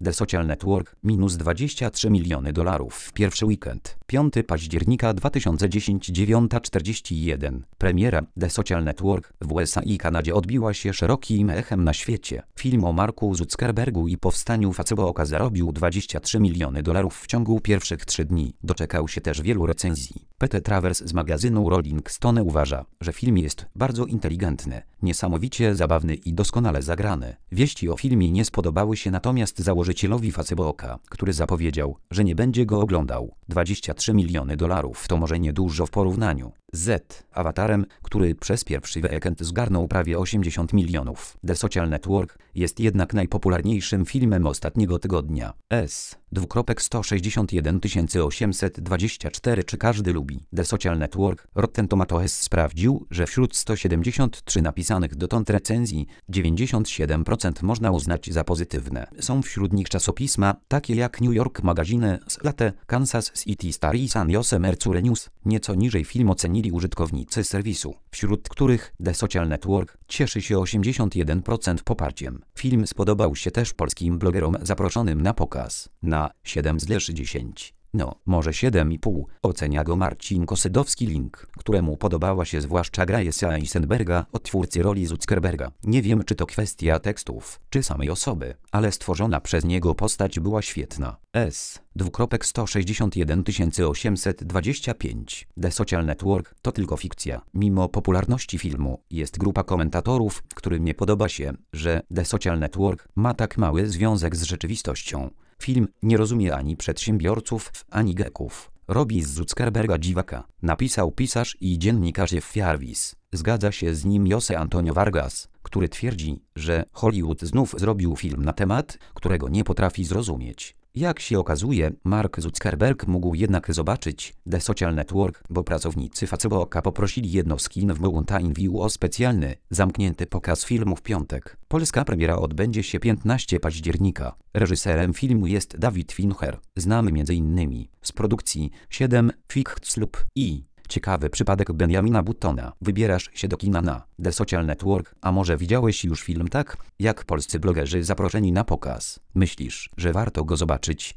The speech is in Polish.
The Social Network, minus 23 miliony dolarów w pierwszy weekend. 5 października 2010, 9:41. Premiera The Social Network w USA i Kanadzie odbiła się szerokim echem na świecie. Film o Marku Zuckerbergu i powstaniu Facebooka zarobił 23 miliony dolarów w ciągu pierwszych 3 dni. Doczekał się też wielu recenzji. Pete Travers z magazynu Rolling Stone uważa, że film jest bardzo inteligentny, niesamowicie zabawny i doskonale zagrany. Wieści o filmie nie spodobały się natomiast założycielowi Facebooka, który zapowiedział, że nie będzie go oglądał. 23 miliony dolarów to może niedużo w porównaniu z Avatarem, który przez pierwszy weekend zgarnął prawie 80 milionów. The Social Network jest jednak najpopularniejszym filmem ostatniego tygodnia. 161 824. Czy każdy lubi The Social Network? Rotten Tomatoes sprawdził, że wśród 173 napisanych dotąd recenzji 97% można uznać za pozytywne. Są wśród nich czasopisma takie jak New York Magazine, Slate, Kansas City Star i San Jose Mercury News. Nieco niżej film ocenili użytkownicy serwisu, wśród których The Social Network cieszy się 81% poparciem. Film spodobał się też polskim blogerom zaproszonym na pokaz. Na 7/10. No, może 7,5. Ocenia go Marcin Kosydowski Link, któremu podobała się zwłaszcza gra Jesse'a Eisenberga od twórcy roli Zuckerberga. Nie wiem, czy to kwestia tekstów, czy samej osoby, ale stworzona przez niego postać była świetna. 161 825. The Social Network to tylko fikcja. Mimo popularności filmu, jest grupa komentatorów, którym nie podoba się, że The Social Network ma tak mały związek z rzeczywistością. Film nie rozumie ani przedsiębiorców, ani geeków. Robi z Zuckerberga dziwaka, napisał pisarz i dziennikarz Jeff Jarvis. Zgadza się z nim Jose Antonio Vargas, który twierdzi, że Hollywood znów zrobił film na temat, którego nie potrafi zrozumieć. Jak się okazuje, Mark Zuckerberg mógł jednak zobaczyć The Social Network, bo pracownicy Facebooka poprosili jednostki w Mountain View o specjalny, zamknięty pokaz filmu w piątek. Polska premiera odbędzie się 15 października. Reżyserem filmu jest David Fincher, znany m.in. z produkcji 7, Fight Club i Ciekawy przypadek Benjamina Buttona. Wybierasz się do kina na The Social Network, a może widziałeś już film tak, jak polscy blogerzy zaproszeni na pokaz? Myślisz, że warto go zobaczyć?